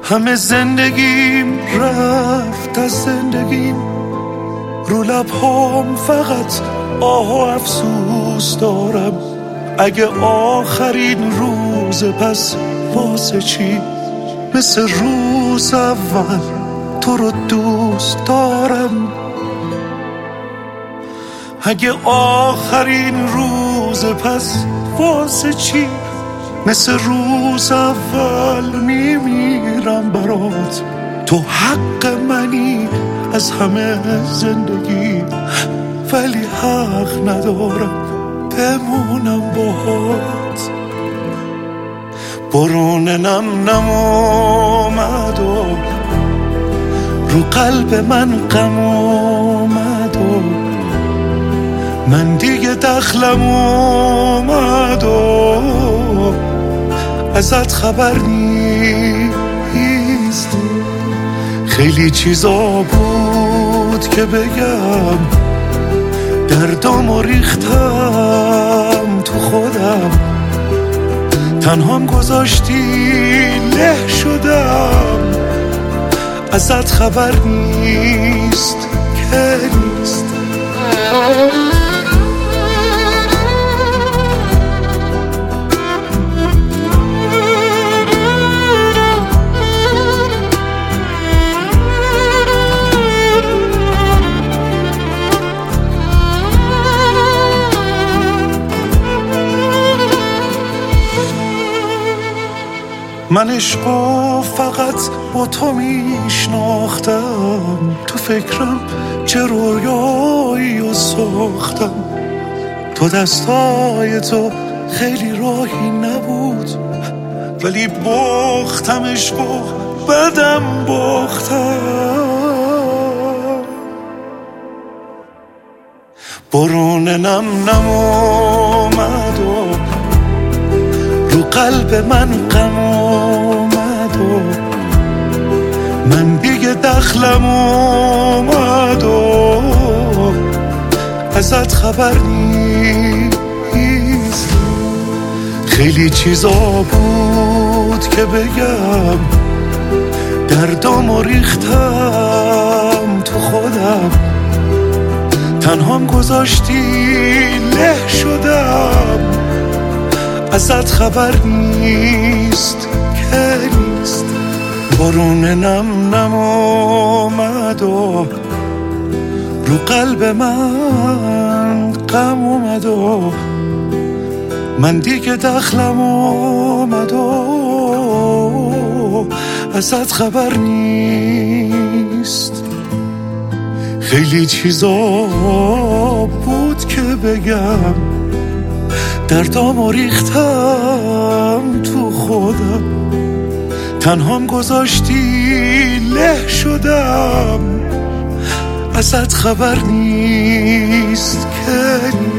همه زندگیم رفت از زندگیم، رو لبهام فقط آه و افسوس دارم. اگه آخرین روز پس واسه چی؟ مثل روز اول تو رو دوست دارم. اگه آخرین روز پس واسه چی؟ مثل روز اول میمیرم برات. تو حق منی از همه زندگی، ولی حق ندارم بمونم باهات. برون نم اومد و رو قلب من غم اومد و من دیگه دخلم اومد و ازت خبر نیست. خیلی چیزا بود که بگم، دردامو ریختم تو خودم، تنهام گذاشتی له شدم. ازت خبر نیست که نیست. من عشقو فقط با تو میشناختم، تو فکرم چه رویایی و ساختم. تو دستای تو خیلی راهی نبود، ولی باختم عشقو بدم باختم. برون نم اومد و رو قلب من غم اومد و من دیگه دخلم اومد و ازت خبر نیست. خیلی چیزا بود که بگم، دردامو ریختم تو خودم، تنهام گذاشتی له شدم. ازت خبر نیست که نیست. برون نم اومد و رو قلب من غم اومد و من دیگه دخلم اومد و ازت خبر نیست. خیلی چیزا بود که بگم، دردامو ریختم تو خودم، تنهام گذاشتی له شدم. ازت خبر نیست که